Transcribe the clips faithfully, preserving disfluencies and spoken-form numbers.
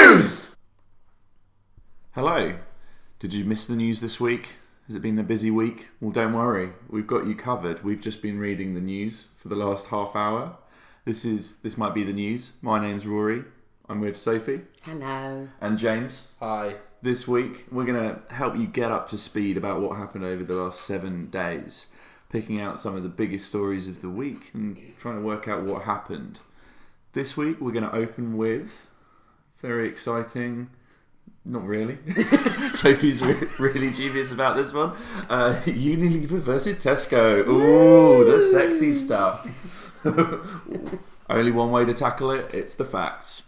News! Hello. Did you miss the news this week? Has it been a busy week? Well, don't worry. We've got you covered. We've just been reading the news for the last half hour. This is this might be the news. My name's Rory. I'm with Sophie. Hello. And James. Hi. This week, we're going to help you get up to speed about what happened over the last seven days, picking out some of the biggest stories of the week and trying to work out what happened. This week, we're going to open with very exciting... Not really. Sophie's re- really dubious about this one. Uh, Unilever versus Tesco. Ooh, the sexy stuff. Only one way to tackle it. It's the facts.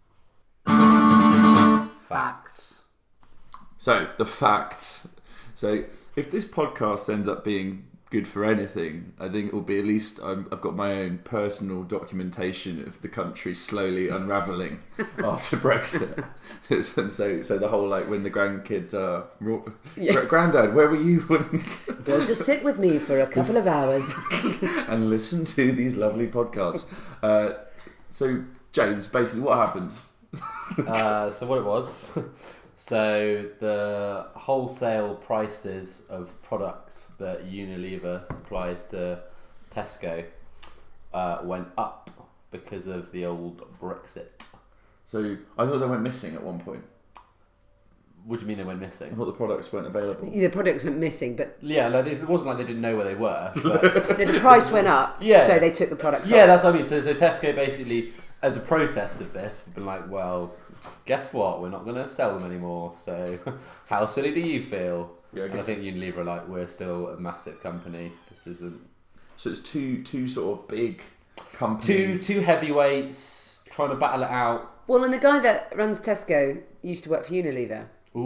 Facts. So, the facts. So, if this podcast ends up being good for anything, I think it will be at least um, I've got my own personal documentation of the country slowly unravelling after Brexit. And so, so the whole like when the grandkids are, yeah. Granddad, where were you when? Well, just sit with me for a couple of hours and listen to these lovely podcasts. Uh, so, James, basically, what happened? uh, so what it was. So the wholesale prices of products that Unilever supplies to Tesco uh, went up because of the old Brexit. So I thought they went missing at one point. What do you mean they went missing? I thought the products weren't available. The products went missing, but... Yeah, like, it wasn't like they didn't know where they were. But... no, the price went up, yeah. So they took the products Yeah, off. that's what I mean. So, so Tesco basically, as a protest of this, have been like, well... Guess what? We're not going to sell them anymore. So, how silly do you feel? Yeah, I, and I think Unilever are like, we're still a massive company. This isn't. So it's two two sort of big companies. Two two heavyweights trying to battle it out. Well, and the guy that runs Tesco used to work for Unilever. Ooh.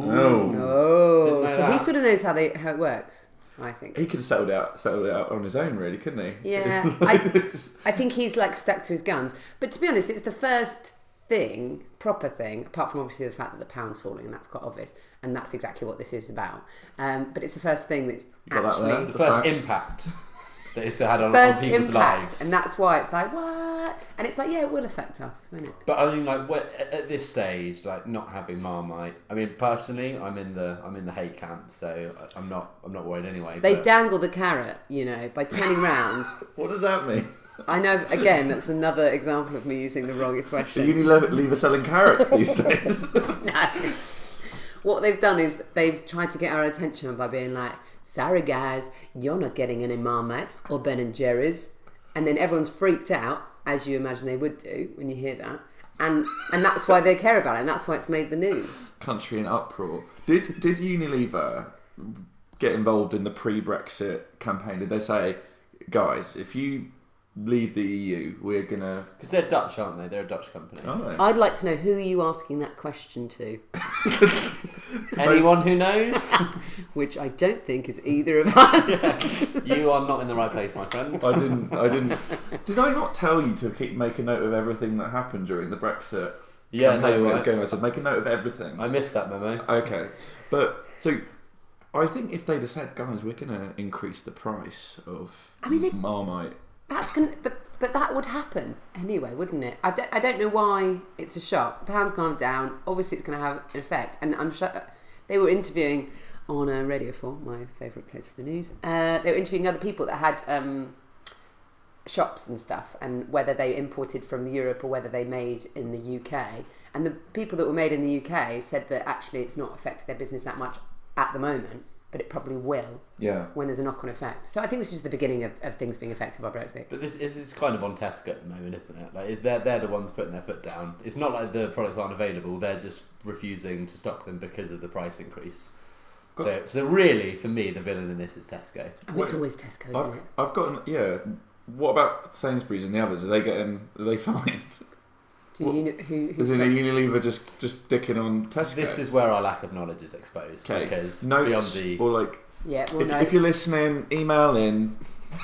Oh, know so that. he sort of knows how they how it works. I think he could have settled out settled it out on his own, really, couldn't he? Yeah, I, I think he's like stuck to his guns. But to be honest, it's the first thing, proper thing, apart from obviously the fact that the pound's falling, and that's quite obvious, and that's exactly what this is about. Um, but it's the first thing that's Got actually that The, The first fact. impact that it's had on, first on people's impact, lives. and that's why it's like what, and it's like yeah, it will affect us, won't it? But I mean, like what, at, at this stage, like not having Marmite. I mean, personally, I'm in the I'm in the hate camp, so I- I'm not I'm not worried anyway. They but... dangle the carrot, you know, by turning round. What does that mean? I know, again, that's another example of me using the wrong expression. Are Unilever selling carrots these days? No. What they've done is they've tried to get our attention by being like, sorry guys, you're not getting any Marmite or Ben and Jerry's. And then everyone's freaked out, as you imagine they would do when you hear that. And and that's why they care about it, and that's why it's made the news. Country in uproar. Did did Unilever get involved in the pre-Brexit campaign? Did they say, guys, if you leave the E U, we're gonna... Because they're Dutch, aren't they? They're a Dutch company. Oh. I'd like to know who are you asking that question to? Anyone who knows? Which I don't think is either of us. Yeah. You are not in the right place, my friend. I didn't. I didn't. Did I not tell you to keep make a note of everything that happened during the Brexit Yeah, campaign no, when it was I- going on? I said make a note of everything. I missed that memo. Okay, but so I think if they'd have said, guys, we're going to increase the price of I mean, they- Marmite. That's gonna, but but that would happen anyway, wouldn't it? I don't, I don't know why it's a shock. The pound's gone down. Obviously, it's going to have an effect. And I'm sure they were interviewing on uh, Radio Four, my favourite place for the news. Uh, they were interviewing other people that had um, shops and stuff, and whether they imported from Europe or whether they made in the U K. And the people that were made in the U K said that actually it's not affected their business that much at the moment, but it probably will Yeah. when there's a knock-on effect. So I think this is the beginning of, of things being affected by Brexit. But this is it's kind of on Tesco at the moment, isn't it? Like they're they're the ones putting their foot down. It's not like the products aren't available; they're just refusing to stock them because of the price increase. So, so really, for me, the villain in this is Tesco. I mean, it's Wait, always Tesco, isn't I've, it? I've got an, yeah. What about Sainsbury's and the others? Are they getting? Are they fine? Do What- you know who? who Is it a stops- Unilever just just dicking on Tesco? This is where our lack of knowledge is exposed. okay. Because Notes beyond the or like Yeah, well, if, no. if you're listening, email in.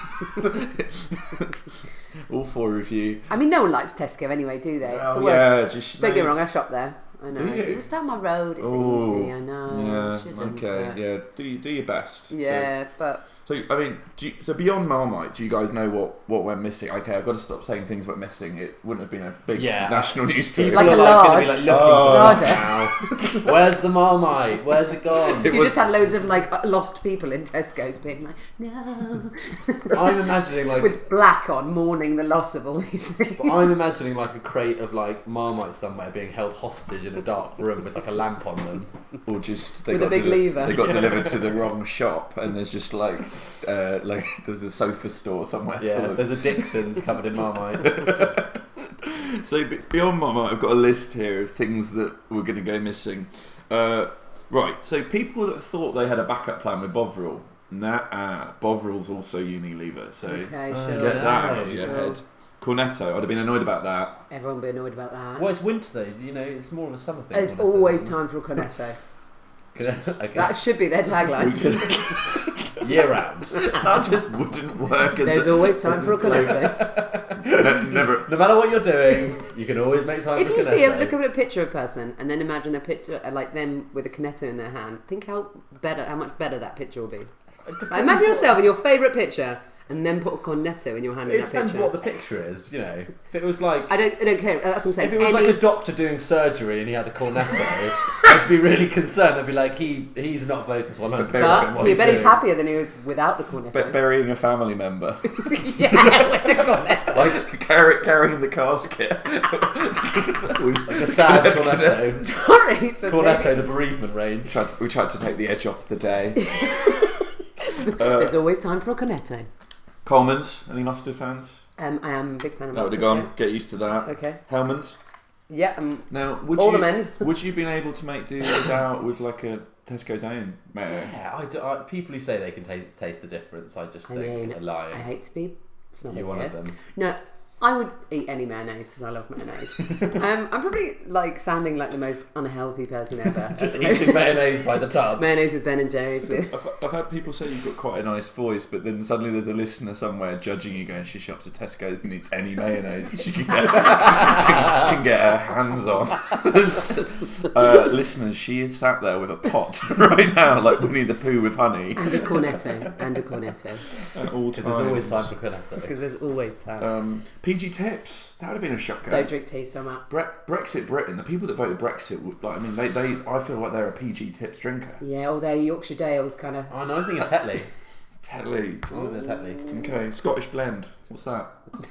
All four of you. I mean, no one likes Tesco anyway, do they? It's Oh, the worst. yeah, just Don't get me no- wrong, I shop there. I know. Do you? It's down my road. It's Ooh, easy. I know. Yeah. Shouldn't, Okay. but- Yeah. Do you do your best. to- Yeah, but So So I mean, do you, so beyond Marmite, do you guys know what, what went missing? Okay, I've got to stop saying things went missing. It wouldn't have been a big Yeah. national news story. Like People a are lard. going to be like looking Oh. for stuff now. Where's the Marmite? Where's it gone? It You was- just had loads of like lost people in Tesco's being like, no, I'm imagining like with black on, mourning the loss of all these things. But I'm imagining like a crate of like Marmite somewhere being held hostage in a dark room with like a lamp on them. Or just they With a got big deli- lever. They got delivered to the wrong shop, and there's just like uh, like there's a sofa store somewhere. Yeah, full of... there's a Dixon's covered in Marmite. So be- beyond Marmite, I've got a list here of things that were going to go missing. Uh, right, so people that thought they had a backup plan with Bovril, nah, ah, Bovril's also Unilever, so Okay, Oh, sure. get that out of no, your sure. head. Cornetto, I'd have been annoyed about that. Everyone will be annoyed about that. Well, it's winter though. You know, it's more of a summer thing. There's Cornetto, always isn't time for a cornetto. it? Okay. That should be their tagline. We could, Year round. that just wouldn't work. As There's a, always time as for a slogan. cornetto. Ne- never. No matter what you're doing, you can always make time If for you see a, Cornetto. look at a picture of a person and then imagine a picture uh, like them with a cornetto in their hand, think how better, how much better that picture will be. It Like, depends imagine what- yourself in your favourite picture and then put a cornetto in your hand in It that depends picture. what the picture is. You know, if it was like I don't, I don't care. That's what I'm saying. if it was Any- like a doctor doing surgery and he had a cornetto, I'd be really concerned. I'd be like, he he's not focused one hundred percent on but what you he's bet he's doing. happier than he was without the cornetto. But burying a family member, yeah, with the cornetto. like carry, carrying the casket. We've- Like a sad cornetto. Sorry for Cornetto, the bereavement We range. tried, to, we tried to take the edge off the day. being- There's always time for a cornetto. Coleman's, any mustard fans? Um, I am a big fan of That would have mustard, gone. Get used to that. so- Okay. Hellman's. Yeah. Um, Now, would All you the men's. would you been able to make do without with like a Tesco's own mayo? Yeah, I do, I, people who say they can taste, taste the difference, I just I think mean, are lying. I hate to be snobby You're one here. of them. No, I would eat any mayonnaise because I love mayonnaise. um, I'm probably like sounding like the most unhealthy person ever. Just eating mayonnaise by the tub. mayonnaise with Ben and Jerry's with. I've, I've had people say you've got quite a nice voice, but then suddenly there's a listener somewhere judging you, going, she shops at Tesco's and eats any mayonnaise she can get, can, can get her hands on. uh, listeners, she is sat there with a pot right now, like Winnie the Pooh with honey. And a cornetto. And a cornetto. At all Because times. there's always time for cornetto. Because there's always time. Um, P G Tips. That would have been a shocker. Don't drink tea so much. Bre- Brexit Britain. The people that voted Brexit, would- like I mean, they, they I feel like they're a P G Tips drinker. Yeah, although Yorkshire Dale's kind of. Oh no, I think of Tetley. Telly. I think of Tetley. Okay, Scottish blend. What's that?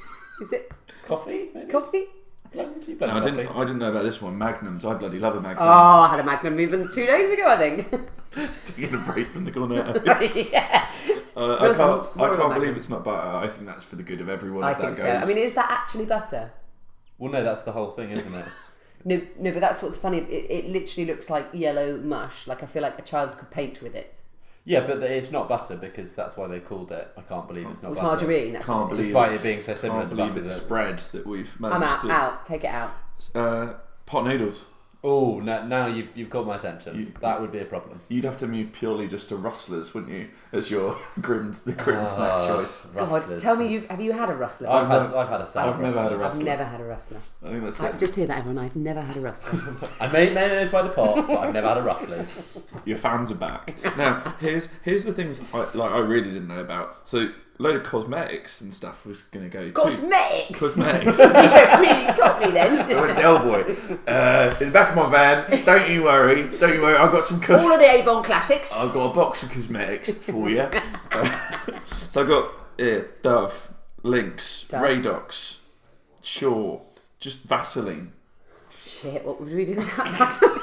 Is it Coffee? Maybe? coffee? Blend? You No, blend I coffee. didn't. I didn't know about this one. Magnums. I bloody love a Magnum. Oh, I had a Magnum even two days ago, I think. Taking a break from the cornetto. yeah. Uh, To I be honest, can't. I'm I more of a can't believe Magnum. it's not butter. I think that's for the good of everyone. I if think that so. goes. I mean, is that actually butter? Well, no, that's the whole thing, isn't it? No, no, but that's what's funny. It, it literally looks like yellow mush. Like I feel like a child could paint with it. Yeah, but it's not butter because that's why they called it. I can't believe it's not With butter. margarine. That's can't what it is. believe Despite it's, it being so similar can't to believe butter, it's that- spread that we've managed I'm out. to. Out. Take it out. Uh, pot noodles. Oh, now, now you've you've got my attention. You- that would be a problem. You'd have to move purely just to Rustlers, wouldn't you? As your grim, the grim snack Ah, choice. God, Rustlers. tell me, you have you had a rustler? I've, I've had never- I've had a salad. I've never had a I've rustler. never had a rustler. I think that's I, the, just hear that, everyone. I've never had a rustler. I made mayonnaise by the pot, but I've never had a Rustlers. your fans are back. Now, here's here's the things I, like I really didn't know about. So, load of cosmetics and stuff was going to go. too. Cosmetics. Cosmetics. You really got me then. I went to Delboy. Uh, in the back of my van. Don't you worry. Don't you worry. I've got some cos- All of the Avon classics. I've got a box of cosmetics for you. Uh, so I've got yeah, Dove, Lynx, Dove. Radox, Shaw, just Vaseline. Shit, what would we do with that?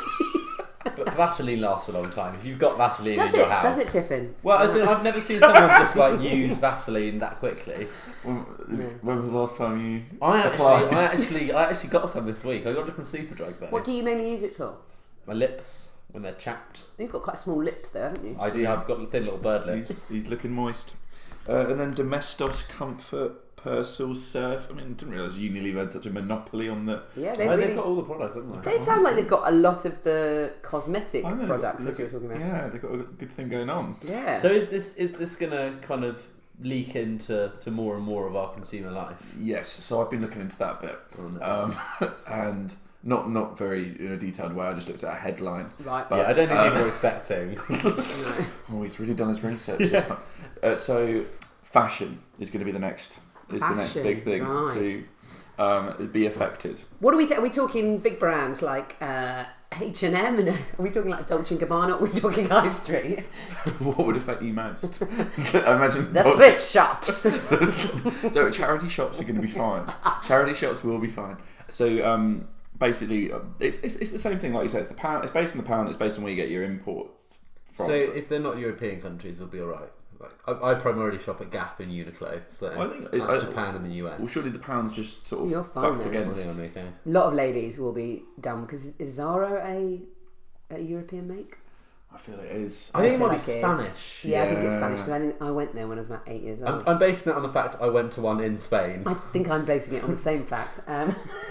But Vaseline lasts a long time. If you've got Vaseline Does in it? your house, Does it, Tiffin? Well, as in, I've never seen someone just like use Vaseline that quickly. When, when was the last time you I actually, applied? I actually, I actually got some this week. I got it from Superdrug though. What do you mainly use it for? My lips when they're chapped. You've got quite small lips, though, haven't you? I do. I've got thin little bird lips. He's, he's looking moist. Uh, and then Domestos Comfort Persil Surf. I mean, I didn't realise Unilever had such a monopoly on the. Yeah, they Oh, really. they've got all the products, haven't they? They sound like they've got a lot of the cosmetic I know, products they've that you were talking about. Yeah, they've got a good thing going on. Yeah. So is this is this gonna kind of leak into to more and more of our consumer life? Yes, so I've been looking into that bit. Oh, no. Um, and not not very in a detailed way. I just looked at a headline. Right. But, yeah, I don't think uh, people were expecting. No. Oh, he's really done his research. This time. Uh, so, fashion is going to be the next is the next Fashion, big thing right. to um, be affected. What are we? Th- are we talking big brands like uh, H and M? And are we talking like Dolce and Gabbana? Are we talking High Street? What would affect you most? I imagine The Dolce- thrift shops. So charity shops are going to be fine. Charity shops will be fine. So um, basically, uh, it's, it's it's the same thing. Like you said, it's the pound. It's based on the pound. It's based on where you get your imports from. So if they're not European countries, we'll be all right. Like I, I primarily shop at Gap and Uniqlo, so I think- that's I- Japan and the U S. well, surely the pound's just sort of You're fine fucked then. against. I think I'm okay. A lot of ladies will be done because is Zara a, a European make? I feel it is. I think it feel might like be it is. Spanish. Yeah, I think it's Yeah. Spanish because I, think I went there when I was about eight years old. I'm, I'm basing it on the fact I went to one in Spain. I think I'm basing it on the same fact. Um,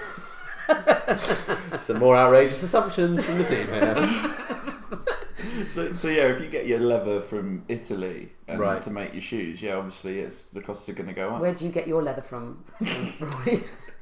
Some more outrageous assumptions from the team here. So, so yeah, if you get your leather from Italy and Right. to make your shoes, yeah, obviously it's the costs are going to go up. where do you get your leather from, Roy?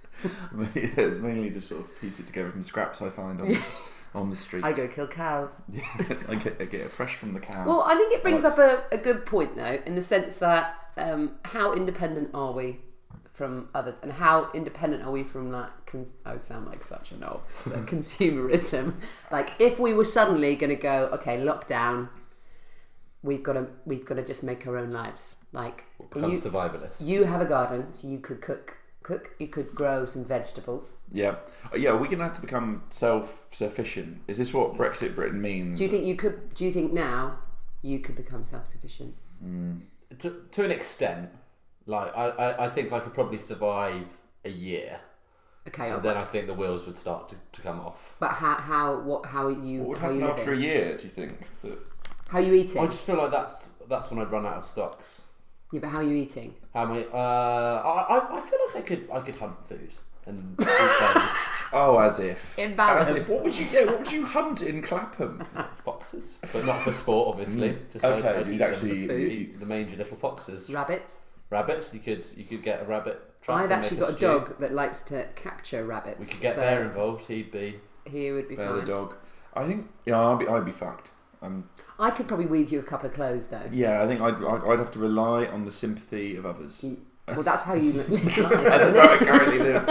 Mainly just sort of piece it together from scraps I find on, on the street. I go kill cows. I get, I get it fresh from the cow. Well, I think it brings Right. up a, a good point though, in the sense that um, how independent are we from others, and how independent are we from like? Con- I would sound like such a knob, but consumerism. Like, if we were suddenly going to go, okay, lockdown, we've got to we've got to just make our own lives. Like, Become you, survivalists. you have a garden, so you could cook. Cook. You could grow some vegetables. Yeah, Uh, yeah. We're going to have to become self-sufficient. Is this what Brexit Britain means? Do you think you could? Do you think now you could become self-sufficient? to, to an extent, like I, I, I think I could probably survive a year, Okay, and then I think the wheels would start to, to come off. but how? How? What? How are you? What would how are happen you after a living? year? Do you think? That... How are you eating? I just feel like that's that's when I'd run out of stocks. Yeah, but how are you eating? How many? Uh, I, I I feel like I could I could hunt food and eat things. Oh, as if. In balance. As if. What would you do? What would you hunt in Clapham? Foxes, but not for sport, obviously. Mm. Just Okay, I'd, I'd you'd eat them actually- for food. you- Eat the mangy little foxes. Rabbits. Rabbits, you could you could get a rabbit trap. I've and actually make got a stew. dog that likes to capture rabbits. We could get so Bear involved. He'd be. He would be Bear fine. the dog. I think. Yeah, I'd be. I'd be fucked. Um, I could probably weave you a couple of clothes though. yeah, I think I'd. I'd, I'd have to rely on the sympathy of others. You- Well, that's how you live life, That's isn't how I it? currently live.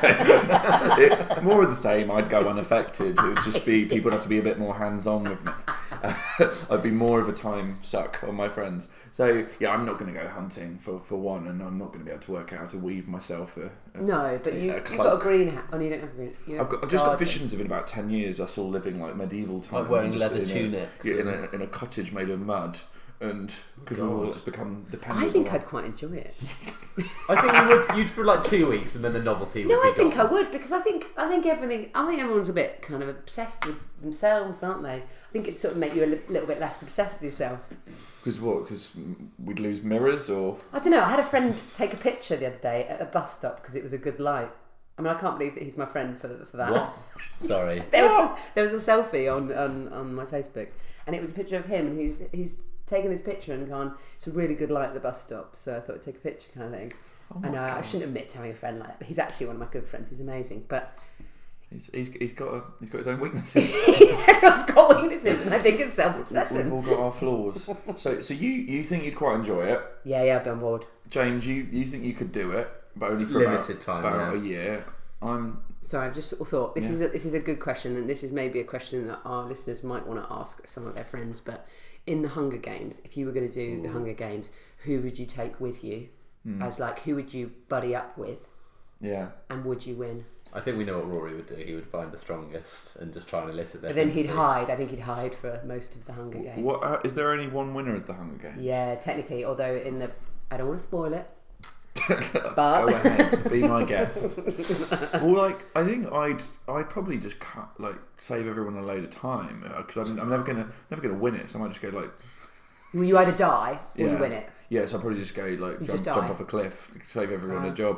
It- more of the same. I'd go unaffected. It would just be people would have to be a bit more hands-on with me. I'd be more of a time suck on my friends. So yeah, I'm not going to go hunting for, for one, and I'm not going to be able to work out how to weave myself a. a No, but a you, you've got a cloak. greenhouse. Oh, no, you don't have a greenhouse. You I've have got I've just got garden. visions of in about ten years us all living like medieval times, Like wearing and just leather in a- tunics yeah, in and- a in a cottage made of mud, and because we've all God. become dependent. I think on I'd quite enjoy it. I think you would. You'd for like two weeks, and then the novelty would No, be I think gone. I would because I think I think everything. I think everyone's a bit kind of obsessed with themselves, aren't they? I think it'd sort of make you a li- little bit less obsessed with yourself. Because what? Because we'd lose mirrors, or I don't know. I had a friend take a picture the other day at a bus stop because it was a good light. I mean, I can't believe that he's my friend for for that. What? Sorry. There was a, there was a selfie on, on, on my Facebook, and it was a picture of him, and he's he's taken this picture and gone, it's a really good light at the bus stop, so I thought I'd take a picture kind of thing. Oh I my know I God. shouldn't admit to having a friend like that, but he's actually one of my good friends. He's amazing, but he's, he's he's got a, he's got his own weaknesses. everyone's got weaknesses, and I think it's We've self-obsession. all got our flaws. So so you you think you'd quite enjoy it, Yeah, yeah, I've been on board. James? You you think you could do it, but only for Limited about, time, about yeah. a year. I'm Sorry, I've just thought this Yeah. is a, this is a good question, and this is maybe a question that our listeners might want to ask some of their friends. But in the Hunger Games, if you were going to do the Hunger Games, who would you take with you? Hmm. As like, who would you buddy up with, yeah. and would you win? I think we know what Rory would do. He would find the strongest and just try and elicit their. But then he'd sympathy. hide. I think he'd hide for most of the Hunger Games. What uh, is there only one winner of the Hunger Games? Yeah, technically, although in the, I don't want to spoil it. Go But ahead, be my guest. Well, like I think I'd I'd probably just cut like save everyone a load of time because I'm, I'm never gonna never gonna win it. So I might just go like will you either die or yeah you win it? Yeah, so I'll probably just go like You jump, just jump die. off a cliff, save everyone Right. a job.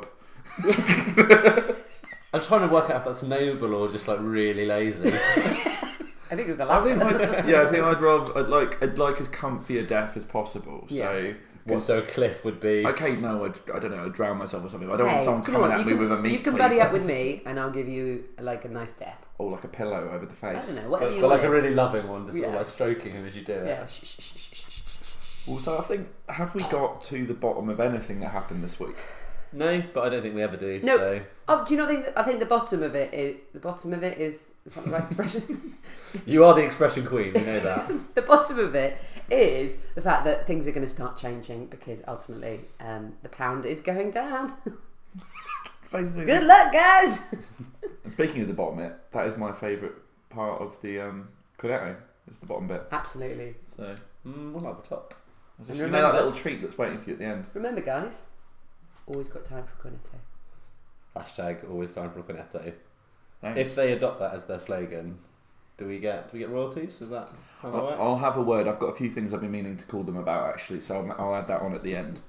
I'm trying to work out if that's noble or just like really lazy. I think it was the I latter. think I'd, yeah, I think I'd rather I'd like I'd like as comfy a death as possible. So Yeah. What, so a cliff would be... Okay, no, I'd, I don't know, I'd drown myself or something. I don't Hey, want someone do you know coming what? at me You can- with a meat You can cleaver. buddy up with me, and I'll give you like a nice death. Or like a pillow over the I face. don't know, whatever But, you but want. like a really loving one, just sort of Yeah. like stroking him as you do it. Yeah. Shh, shh, shh, shh, shh, shh, shh. Also, I think, have we got to the bottom of anything that happened this week? No, but I don't think we ever do. No. So. Oh, do you not think? That, I think the bottom of it is the bottom of it is. Is that the right expression? You are the expression queen, we know that. The bottom of it is the fact that things are going to start changing because ultimately um, the pound is going down. Basically. Good luck, guys. And speaking of the bottom bit, that is my favourite part of the um, Cornetto, is the bottom bit. Absolutely. So, Mm, what about the top? just, And you know remember- that little treat that's waiting for you at the end? Remember, guys, always got time for Cornetto. Hashtag always time for a cornetto. Thanks. If they adopt that as their slogan, do we get do we get royalties? Is that how that I'll, works? I'll have a word. I've got a few things I've been meaning to call them about actually, so I'll, I'll add that on at the end.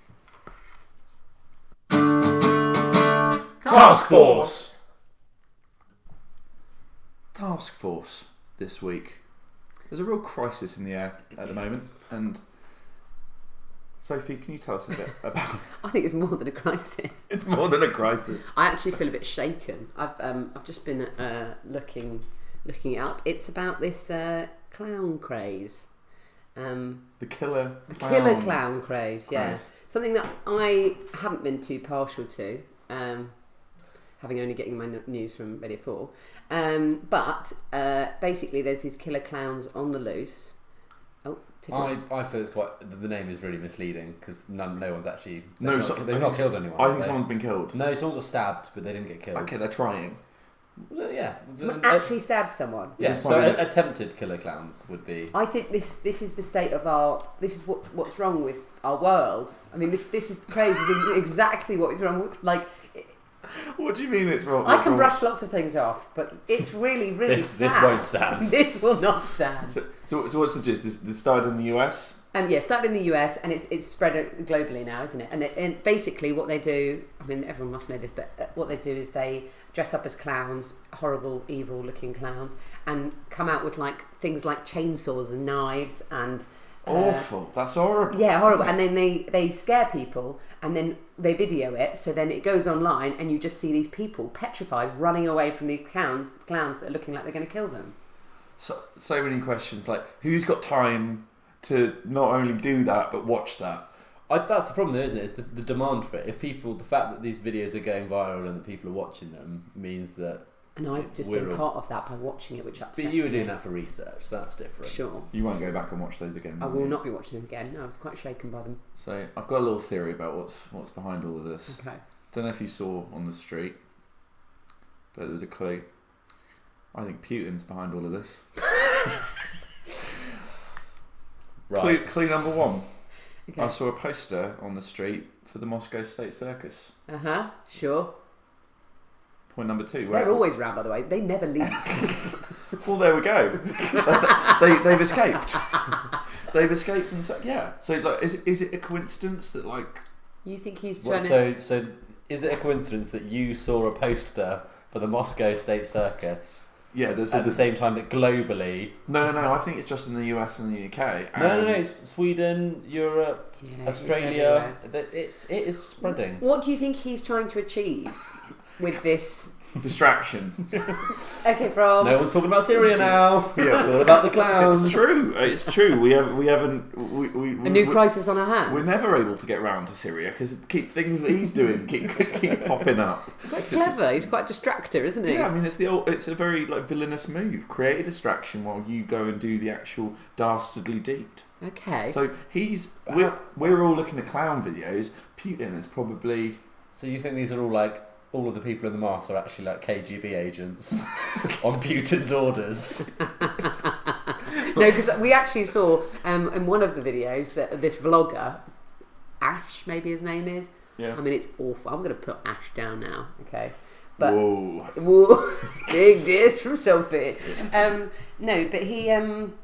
Task Force. Task Force this week. There's a real crisis in the air at the moment, and Sophie, can you tell us a bit about? I think it's more than a crisis. It's more than a crisis. I actually feel a bit shaken. I've um, I've just been uh, looking looking it up. It's about this uh, clown craze. Um, The killer. the clown. killer clown craze, yeah. Craze. Something that I haven't been too partial to, um, having only getting my n- news from Radio four. Um, but uh, basically, there's these killer clowns on the loose. Oh, I, Tiffany's- I feel it's quite the the name is really misleading because none no one's actually they've No, not, so- they've I not think killed so- anyone. I have think they? someone's been killed. No, someone got stabbed, but they didn't get killed. Okay, they're trying. Well, yeah, Someone Uh, actually stabbed someone. yeah. This is So probably- a- attempted killer clowns would be. I think this this is the state of our. This is what what's wrong with our world. I mean, this this is crazy. This is exactly what is wrong with like. What do you mean it's wrong? I what's can wrong? brush lots of things off, but it's really, really This- sad. this won't stand. This will not stand. So, so, so what's the gist? This, this started in the U S? Um, yeah, started in the U S and it's it's spread globally now, isn't it? And, it, and basically, what they do, I mean, everyone must know this, but uh, what they do is they dress up as clowns, horrible, evil-looking clowns, and come out with like things like chainsaws and knives and. Uh, Awful. That's horrible. Yeah, horrible. And then they, they scare people and then they video it. So then it goes online and you just see these people petrified running away from these clowns, clowns that are looking like they're going to kill them. So, so many questions. Like, who's got time to not only do that but watch that? I, that's the problem, though, isn't it? It's the, the demand for it. If people, the fact that these videos are going viral and that people are watching them means that. And I've just We're been all- part of that by watching it, which upsets But you were me. doing that for research. That's different. Sure. You won't go back and watch those again. I will will you? not be watching them again. No, I was quite shaken by them. So I've got a little theory about what's what's behind all of this. Okay. Don't know if you saw on the street, but there was a clue. I think Putin's behind all of this. Right. Clue, clue number one. Okay. I saw a poster on the street for the Moscow State Circus. Uh huh. Sure. Point number two. They're always around, by the way. They never leave. Well, there we go. they, they've escaped. They've escaped from the cir- yeah. So, like, is is it a coincidence that like You think he's What, trying to? so, so is it a coincidence that you saw a poster for the Moscow State Circus yeah? There's at a, the same time that globally? no, no, no. I think it's just in the U S and the U K. No, no, no. and- It's Sweden, Europe, Yeah, he's Australia. everywhere. That- It's it is spreading. What do you think he's trying to achieve with this? Distraction. Okay, from No one's talking about Syria now. Yeah. It's all about the clowns. It's true. It's true. We have we haven't we, we, a new we, crisis on our hands. We're never able to get round to Syria because keep things that he's doing keep keep popping up. Quite clever. He's quite a distractor, isn't he? Yeah, I mean it's the old, it's a very like villainous move. Create a distraction while you go and do the actual dastardly deed. Okay. So he's But we're, how- we're all looking at clown videos. Putin is probably So you think these are all like all of the people in the mask are actually like K G B agents on Putin's orders? No, because we actually saw um, in one of the videos that this vlogger, Ash, maybe his name is. yeah. I mean, it's awful. I'm going to put Ash down now. Okay. But Whoa. Whoa, big diss from Sophie. Um, no, but he um,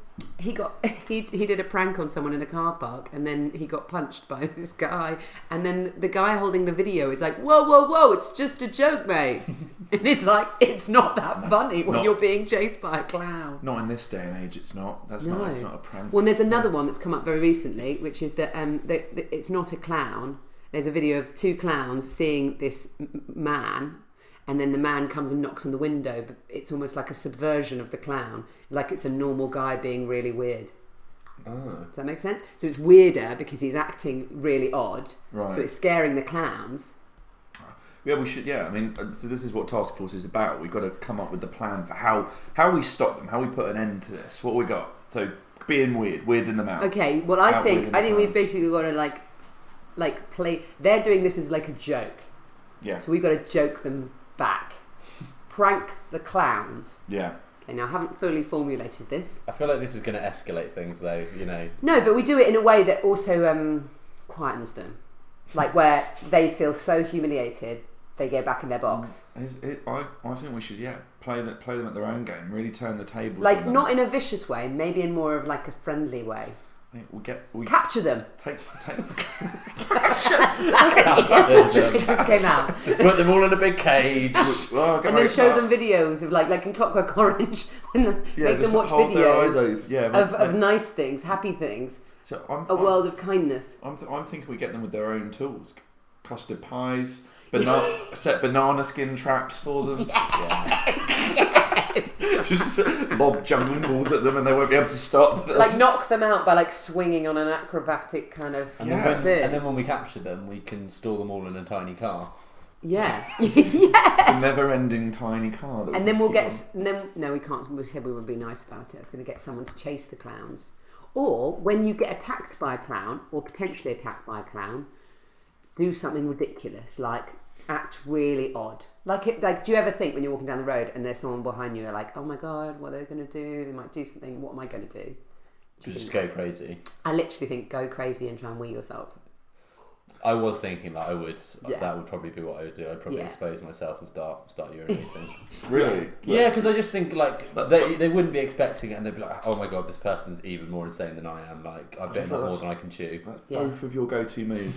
he got he he did a prank on someone in a car park, and then he got punched by this guy, and then the guy holding the video is like, "Whoa, whoa, whoa! It's just a joke, mate." And it's like, it's not that funny when Not- you're being chased by a clown. Not in this day and age, it's not. That's No. not. It's not a prank. Well, and there's another one that's come up very recently, which is that um, the, the, it's not a clown. There's a video of two clowns seeing this m- man, and then the man comes and knocks on the window, but it's almost like a subversion of the clown, like it's a normal guy being really weird. Oh. Does that make sense? So it's weirder because he's acting really odd, Right. so it's scaring the clowns. Yeah, we should. Yeah, I mean, uh, so this is what Task Force is about. We've got to come up with the plan for how how we stop them, how we put an end to this. What we got? So being weird, weirding them out. Okay, well, I Out think weirding I think the we've clowns. basically got to like, like play. They're doing this as like a joke, Yeah, so we've got to joke them back, prank the clowns. yeah. Okay, now I haven't fully formulated this. I feel like this is going to escalate things, though. You know. No, but we do it in a way that also um, quietens them, like where they feel so humiliated they go back in their box. Is it, I I think we should yeah play that play them at their own game. Really turn the tables. Like on them. not in a vicious way, maybe in more of like a friendly way. I think we get we Capture them. take take. It just came out. Just put them all in a big cage. Well, And then show them videos of like like in Clockwork Orange, and Yeah, make just them watch hold their eyes videos open. Yeah, of, make- of make- nice things, happy things, So I'm, a I'm, world of kindness. I'm, th- I'm thinking we get them with their own tools, custard pies, banana set banana skin traps for them. Just lob jumping balls at them and they won't be able to stop. They'll Like just- knock them out by like swinging on an acrobatic kind of And, Yeah. then when, thing. and then when we capture them, we can store them all in a tiny car. Yeah, yeah. a never-ending tiny car. That we And then just we'll keep get. on. s- And then no, we can't. We said we would be nice about it. I was going to get someone to chase the clowns, or when you get attacked by a clown, or potentially attacked by a clown, do something ridiculous, like act really odd. Like it. Like, do you ever think when you're walking down the road and there's someone behind you, you're like, oh my god, what are they going to do? They might do something. What am I going to do? Do you Just think- go crazy. I literally think go crazy and try and wee yourself. I was thinking that I would. Yeah. That would probably be what I would do. I'd probably Yeah. expose myself and start start urinating. Really? Yeah, because I just think like That's they, pro- they wouldn't be expecting it, and they'd be like, "Oh my god, this person's even more insane than I am. Like I've bitten thought off more that's- than I can chew." That's Yeah. both of your go-to moves.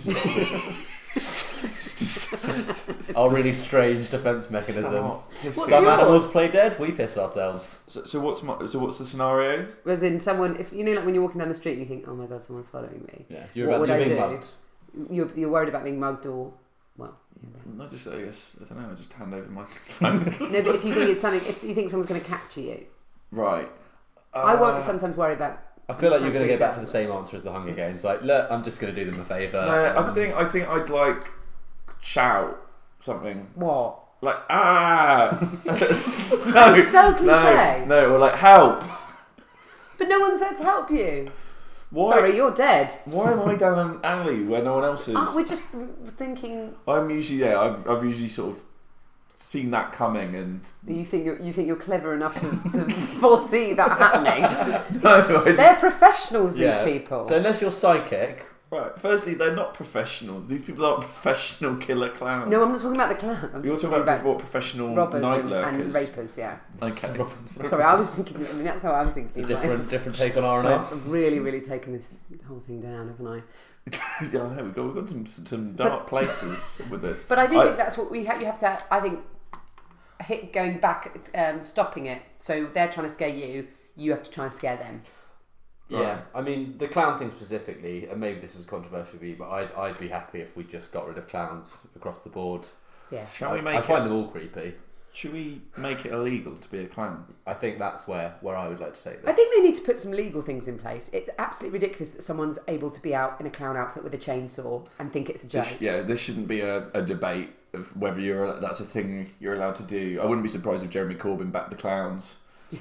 Our really strange defense mechanism. Start pissing. What's Some yours? animals play dead. We piss ourselves. So, so what's my, so what's the scenario? As in someone, if you know, like when you're walking down the street, and you think, oh my god, someone's following me. Yeah, you're, What about, would you're I being do? mugged. You're, you're worried about being mugged or, well, yeah. I just I guess I don't know. I just hand over my phone. No, but if you think it's something, if you think someone's going to capture you, Right. I Uh, won't sometimes worry about. I feel like you're sounds going to really get back to dumb. the same answer as the Hunger Games. Like, look, I'm just going to do them a favour. No, I Um, think I think I think I'd like shout something What? like ah. no, It's so cliche. No, no, or like help. But no one's there to help you. Why? Sorry, you're dead. Why am I down an alley where no one else is? Aren't we just thinking? I'm usually yeah. I've I've usually sort of seen that coming and You think you're you think you're clever enough to, to foresee that happening? no. I just, They're professionals. These yeah. people. So unless you're psychic, right. Firstly, they're not professionals. These people aren't professional killer clowns. no, I'm not talking about the clown. I'm You're just talking about, what professional robbers night and, lurkers. and rapers. Yeah. Okay. Sorry, I was thinking. I mean, that's how I'm thinking. it's a like- different different take on R So and I've really, really taken this whole thing down, haven't I? yeah, I know. We've got, we've got some, some dark places with this. But I do I- think that's what we have. You have to. I think hit going back, um, stopping it. So they're trying to scare you. You have to try and scare them. Yeah, Right. I mean the clown thing specifically, and maybe this is controversial for you, but I'd I'd be happy if we just got rid of clowns across the board. Yeah. Shall we I, make I find it? them all creepy. Should we make it illegal to be a clown? I think that's where, where I would like to take this. I think they need to put some legal things in place. It's absolutely ridiculous that someone's able to be out in a clown outfit with a chainsaw and think it's a joke. This, yeah, this shouldn't be a, a debate of whether you're that's a thing you're allowed to do. I wouldn't be surprised if Jeremy Corbyn backed the clowns.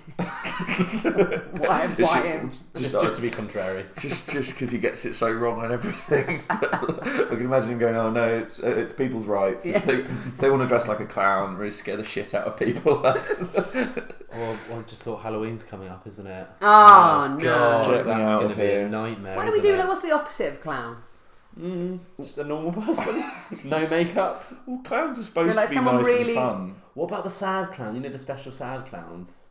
Why? This Why should- him? just, just, just to be contrary. just just because he gets it so wrong on everything. I can imagine him going, "Oh no, it's it's people's rights. If, they, if they want to dress like a clown, really scare the shit out of people." That's Well, I just thought Halloween's coming up, isn't it? Oh, no. God, Get me that's out going of to be here. a nightmare. Why don't we isn't do it? like what's the opposite of clown? Mm, just a normal person, no makeup. well, clowns are supposed No, like to be someone nice really- and fun. What about the sad clown? You know the special sad clowns.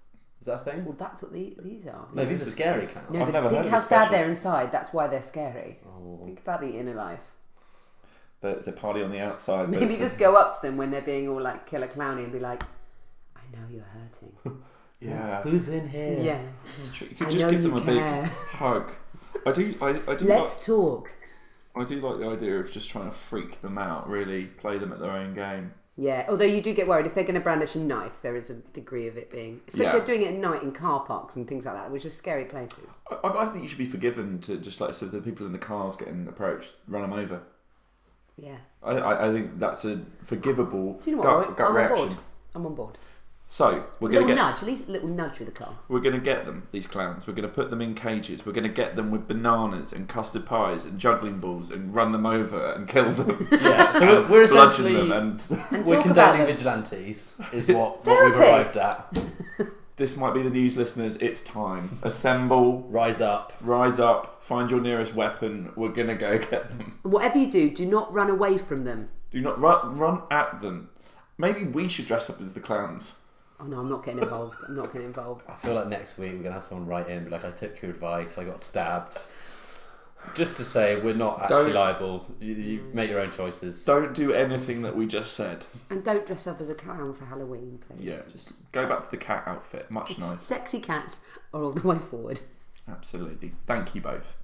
Is that a thing? Well, that's what the, these are. No, these are This is- scary clowns. No, I've but never think heard of how the sad specials. they're inside. That's why they're scary. Oh. Think about the inner life. There's a party on the outside. but Maybe it's- just go up to them when they're being all like killer clowny and be like, "I know you're hurting." Yeah. Who's in here? Yeah. It's true. You could I just know give them you a big care. hug. I do. I, I do. Let's talk. Like, I do like the idea of just trying to freak them out. Really play them at their own game. Yeah, although you do get worried if they're going to brandish a knife. There is a degree of it being, especially Yeah. doing it at night in car parks and things like that, which are scary places. I, I think you should be forgiven to just like so the people in the cars getting approached, run them over. Yeah. I, I, I think that's a forgivable Do you know what? gut, Roy? gut I'm reaction. on board. I'm on board. So we're a gonna little get nudge, at least a little nudge with the car. we're gonna get them these clowns. We're gonna put them in cages. We're gonna get them with bananas and custard pies and juggling balls and run them over and kill them. Yeah. So we're, we're bludgeon essentially them and And we're talk about condoning them. vigilantes. Is what, what we've Therapy. arrived at. this might be the news listeners. It's time. Assemble. Rise up. Rise up, find your nearest weapon. We're gonna go get them. And whatever you do, do not run away from them. Do not run, run at them. Maybe we should dress up as the clowns. Oh no, I'm not getting involved. I'm not getting involved. I feel like next week we're gonna have someone write in, be like, I took your advice, I got stabbed. Just to say we're not actually Don't- liable. You, you make your own choices. Don't do anything that we just said. And don't dress up as a clown for Halloween, please. Yeah, just go back to the cat outfit. Much nicer. Sexy cats are all the way forward. Absolutely. Thank you both.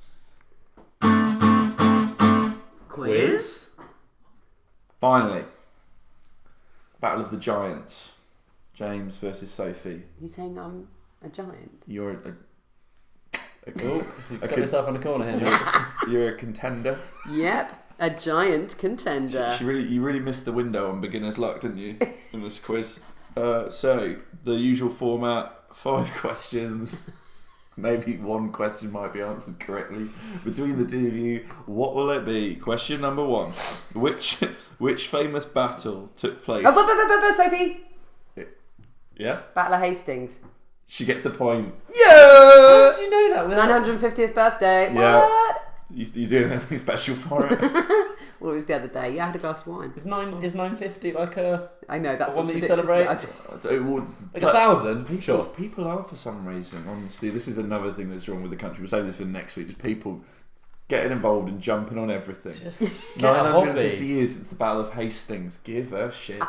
Quiz? Finally, Battle of the Giants. James versus Sophie. You saying I'm a giant? You're a, a, Oh, you've I got could- yourself in the corner here. you're, mate. you're a contender. Yep, a giant contender. She, she really, you really missed the window on beginner's luck, didn't you, in this quiz? Uh, so the usual format: five questions. Maybe one question might be answered correctly. Between the two of you, what will it be? Question number one: Which which famous battle took place? Oh, but, but, but, but, Sophie! Yeah, Battle of Hastings. she gets a point. Yo! How did you know that? nine hundred fiftieth birthday. Yeah. What? You, you doing anything special for it? Well, it was the other day. Yeah, I had a glass of wine. Is nine is nine fifty like a I know, that's one what's that you ridiculous. celebrate? I don't- well, like a but thousand? People, Sure. people are for some reason. Honestly, this is another thing that's wrong with the country. We'll save this for next week. Just people getting involved and jumping on everything. Just get a nine hundred fifty hobby. years since the Battle of Hastings. Give a shit.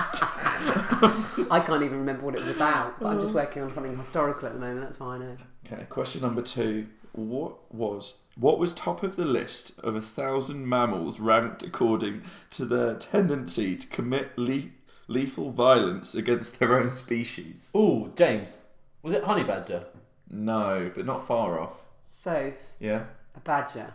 I can't even remember what it was about, but I'm just working on something historical at the moment. That's why I know. Okay, question number two. What was what was top of the list of a thousand mammals ranked according to their tendency to commit le- lethal violence against their own species? Ooh, James. Was it honey badger? No, but not far off. So, Yeah? a badger.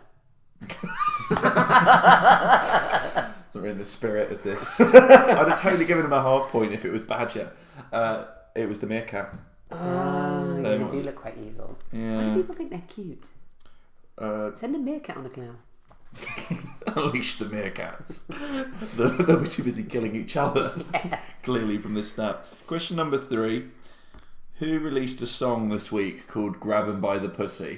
It's not really in the spirit of this. I'd have totally given him a half point if it was badger. Uh, it was the meerkat. Oh, They they might- do look quite evil. Why do Yeah. people think they're cute? Uh, Send a meerkat on a clown. unleash the meerkats. They'll they'll be too busy killing each other. Clearly from this snap. Question number three. Who released a song this week called Grab 'em by the Pussy?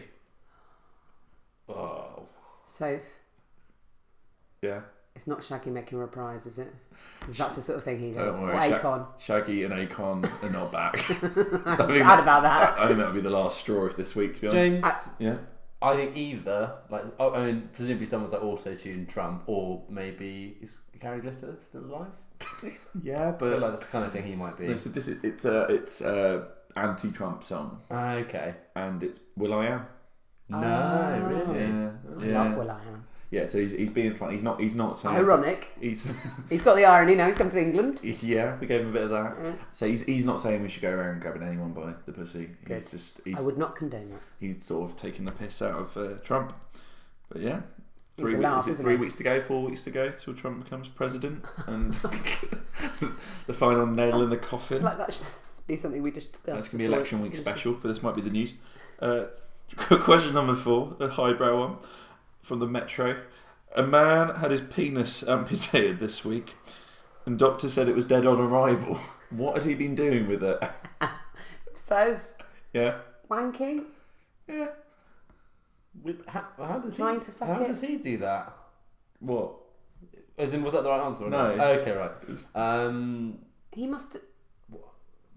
Oh. So, Yeah. it's not Shaggy making a reprise, is it? Because that's the sort of thing he does. Don't Or worry. Sha- Akon. Shaggy and Akon are not back. I'm I think- sad about that. I, I think that would be the last straw of this week, to be honest. James, I- Yeah. I think either, like, oh, I mean, presumably someone's like auto-tune Trump, or maybe is Gary Glitter still alive? Yeah, I feel but like that's the kind of thing he might be. this, this is it's a it's a anti-Trump song, Ah, okay. and it's Will I Am. No, Oh. really? Yeah, I yeah. love Will I Am. Yeah, so he's, he's being funny. He's not. He's not saying. Ironic. He's. He's got the irony now. He's come to England. Yeah, we gave him a bit of that. Yeah. So he's he's not saying we should go around grabbing anyone by the pussy. He's Good. just he's I would not condone that. he's sort of taking the piss out of uh, Trump. But yeah, three a weeks, laugh, is it isn't three it? weeks to go, four weeks to go till Trump becomes president, and the final nail in the coffin. Like that should be something we just discussed. That's gonna be before election it week finishes. special. For this might be the news. Uh, question number four, a highbrow one from the Metro. A man had his penis amputated this week, and doctor said it was dead on arrival. What had he been doing with it? So, Yeah, wanking? yeah. With, how, how does Trying he? to suck how it? does he do that? What? As in, was that the right answer? Or No. not? Okay, right. Um, He must.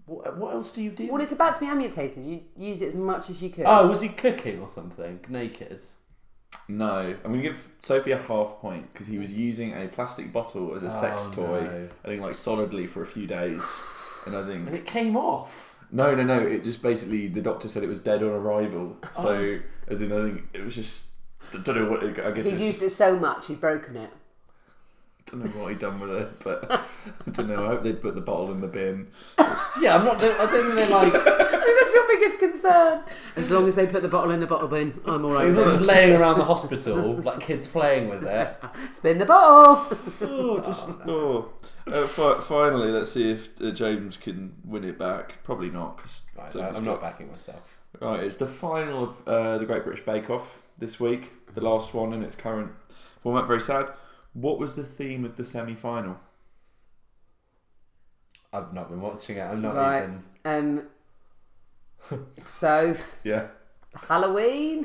What, what else do you do? Well, it's about to be amputated. You use it as much as you could. Oh, was he cooking or something? Naked? No, I'm going to give Sophie a half point because he was using a plastic bottle as a sex Oh, toy, no. I think like solidly for a few days. And I think... And it came off. No, no, no, it just basically, the doctor said it was dead on arrival. So, Oh. as in, I think it was just, I don't know what, it, I guess He it's used just, it so much he'd broken it. I don't know what he'd done with it, but I don't know, I hope they'd put the bottle in the bin. Yeah, I'm not. I don't think they're like. I think that's your biggest concern. As long as they put the bottle in the bottle bin, I'm all right. He's with not it. just laying around the hospital like kids playing with it. Spin the bottle. Oh, just, oh. Uh, fi- finally, let's see if uh, James can win it back. Probably not, because Right, I'm not backing myself. Right, it's the final of uh, the Great British Bake Off this week, the last one in its current format. Very sad. What was the theme of the semi-final? I've not been watching it. I'm not Right. even. Um. So Yeah. Halloween.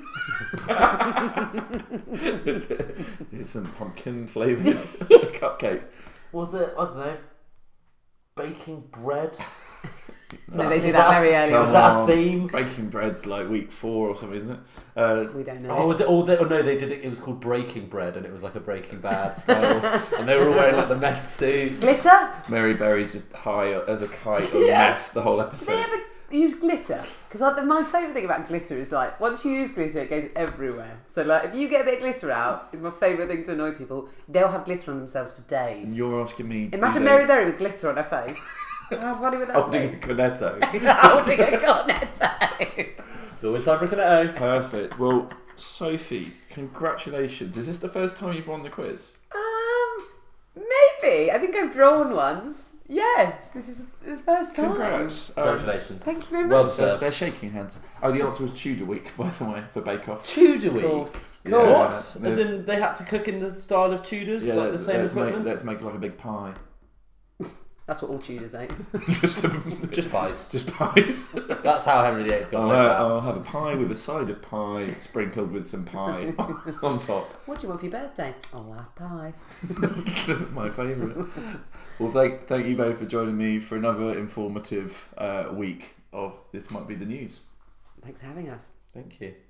Here's some pumpkin flavoured cupcakes. Was it? I don't know. Baking bread. No, they do Is that that- very early. Come Was on. that on. a theme? Baking bread's like week four or something, isn't it? Uh, We don't know. Oh, was it all? The, oh no, they did it. It was called Breaking Bread, and it was like a Breaking Bad style, and they were all wearing like the meth suits. Glitter? Mary Berry's just high as a kite on Yeah. meth the whole Do they episode. ever use glitter? Because my favourite thing about glitter is like once you use glitter, it goes everywhere. So like if you get a bit of glitter out, it's my favourite thing to annoy people. They'll have glitter on themselves for days. You're asking me. do Imagine they- Mary Berry with glitter on her face. How funny would that holding a be? cornetto. Holding a cornetto. It's always time for a Perfect. Well, Sophie, congratulations. Is this the first time you've won the quiz? Um, maybe. I think I've drawn once. Yes, this is this first time. Congrats. Um, Congratulations. Thank you very Well much. they're, deserved. they're shaking hands. Oh, the answer was Tudor week, by the way, for Bake Off. Tudor Of week. course. Yeah. What? Yeah. As in they had to cook in the style of Tudors, Yeah, like the let's, same let's make, equipment. let's make like a big pie. That's what all Tudors ate. just, a, Just pies. just pies. That's how Henry the Eighth got I'll, so uh, fat. I'll have a pie with a side of pie sprinkled with some pie on top. What do you want for your birthday? I'll have pie. My favourite. Well, thank, thank you both for joining me for another informative uh, week of This Might Be the News. Thanks for having us. Thank you.